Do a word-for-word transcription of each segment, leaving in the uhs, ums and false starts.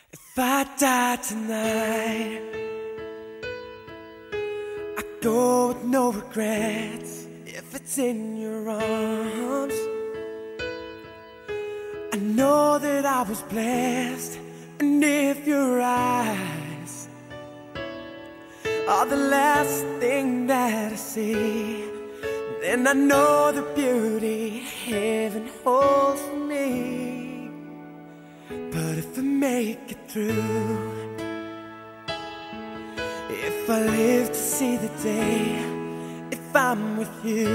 If I die tonight, I go with no regrets. If it's in your arms, I know that I was blessed. And if your eyes are the last thing that I see, then I know the beauty heaven holds for me. But if I make it through, if I live to see the day, if I'm with you,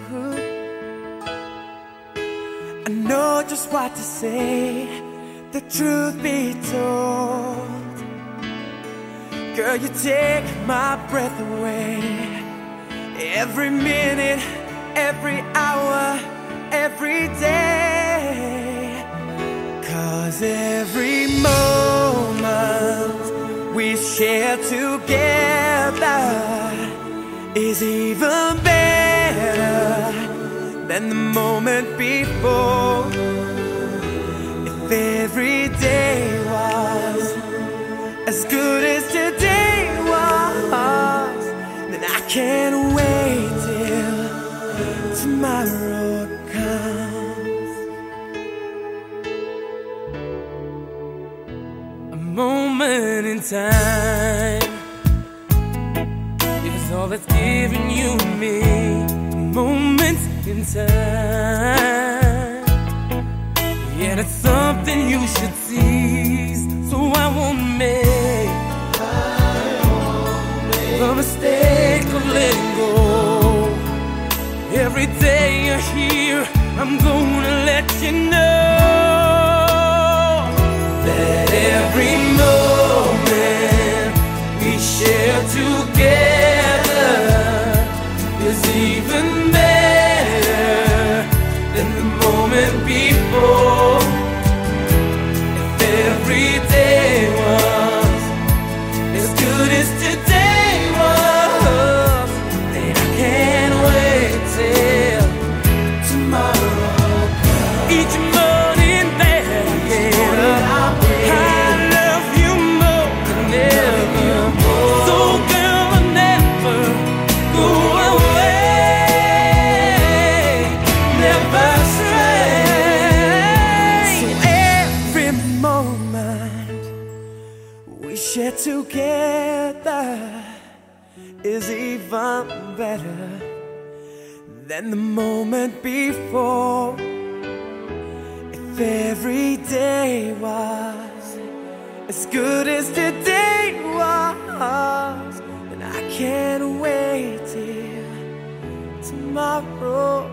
I know just what to say, the truth be told. Girl, you take my breath away, every minute, every hour, every day. 'Cause every moment we share together is even better than the moment before. If every day was as good as today was, then I can't wait till tomorrow comes. A moment in time is all that's given you and me. A moment in time, yeah, that's something you should seize. So I won't make the mistake of letting go. Every day you're here, I'm gonna let you know that every moment we share together is even better than the moment before. If every day was as good as today was, then I can't wait till tomorrow comes. Each morning that I get up, I love you more than ever. So girl, I'll never go away, never stray. So every moment we share together is even better than the moment before. If every day was as good as today was, then I can't wait till tomorrow